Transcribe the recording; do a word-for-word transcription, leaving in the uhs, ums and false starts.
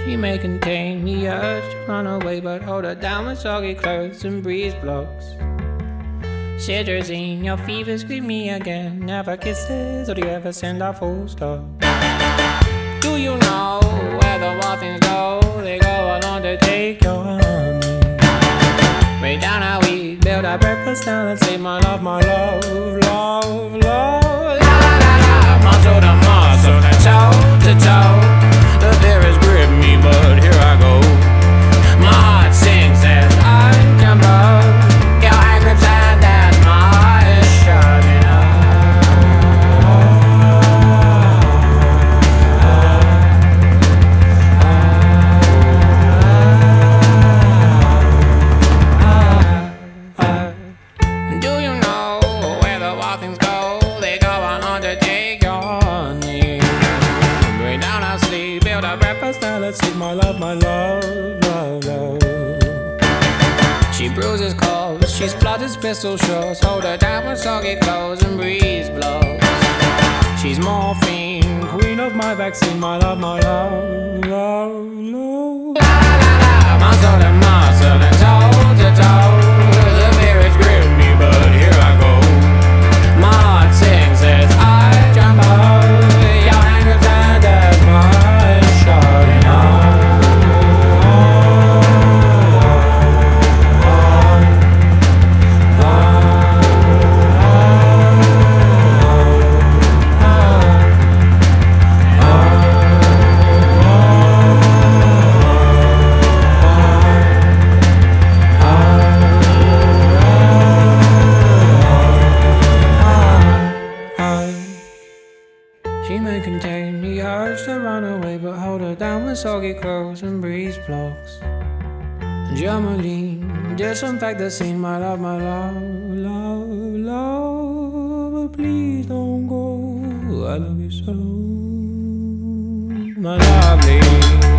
She may contain the urge to run away, but hold her down with soggy clothes and breeze blocks. Cetirizine, your fevers greet me again. Never kisses, or do you ever send a full stop? Do you know where the wild things go? They go along to take your honey. Way down how we build our breakfast down and say my love, my love, love, love. La la la la, muscle to muscle, to toe to toe. The fear has gripped me, but here I go. My heart sings as I jump up. Your hand grips hand as my eyes shut. Do you know where the wild things go? They go on undertake your honey. Bring down our sleep, build our breakfast, now let's eat my love, my love, love, love. She bruises calls, she splutters pistol shots. Hold her down with soggy clothes and breeze blows. She's morphine, queen of my vaccine, my love, my love, love, love. La la la la, muscle to muscle and toe to toe. The fear gripped me, but here I go. My heart sings as I jump up. Your hand grips hand as my eyes shut. She may contain the urge to run away, but hold her down with soggy clothes and breeze blocks. Germaline, disinfect the scene, my love, my love, love, love. But please don't go, I love you so, my lovely.